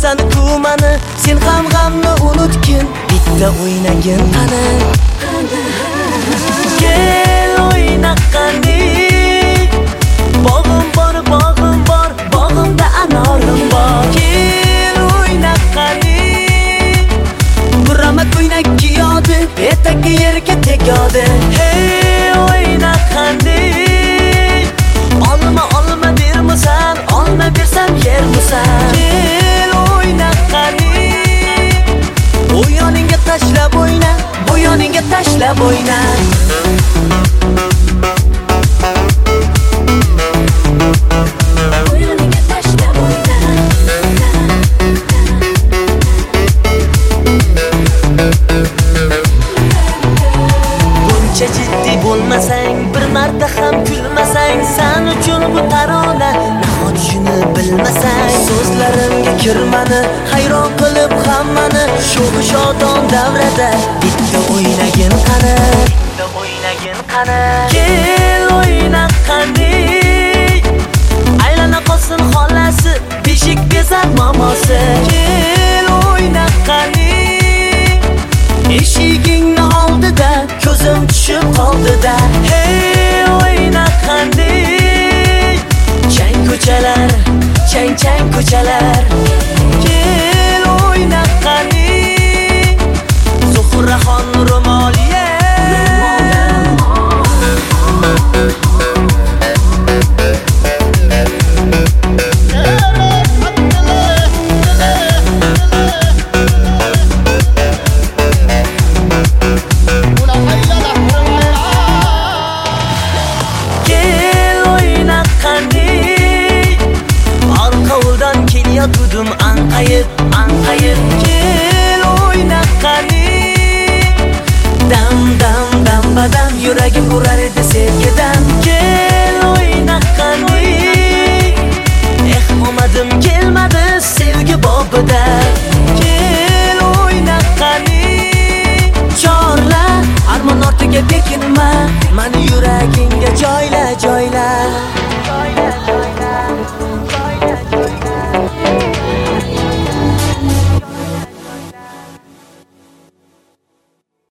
Ko'rasan-ku mani, sen ham g'amni unutgin, bitta o'ynagin qani. Kel o'yna qani. Bog'im bor, bog'imda anorim bor. Kel o'yna qani. Buramat o'ynak kiyodi, etagi yerga tegadi. Hey o'yna qani. Olma bermasan, olma bersam yermisan. Kel o'yna qani. Bu yoningga tashlab o'yna, bu yoningga tashlab o'yna. Buncha jiddiy bo'lmasang, bir marta ham kulmasang, sen uchun bu tarona nahot shuni bilmasang. So'zlarimga kirmani, hayron qilib hammani, sho'x shodon davrada bitta o'ynagin qani. Bitta o'ynagin qani. Kel o'yna qani. Aylana qolsin xolasi, beshik bezar mamosi. Kel o'yna qani. Eshigingni oldida ko'zim tushib qoldida. Hey o'yna qani. Chang ko'chalar, chang ko'chalar. Kel o'yna qani. Zuhraxon ro'moliye. Dudum anqayib. Kel o'yna qani. Dam badam yuragim urar edi sevgidan. Kel o'yna qani. Omadim kelmadi sevgi bobida. Kel o'yna qani. Chorla armon ortiga bekinma, mani yuragingga joyla.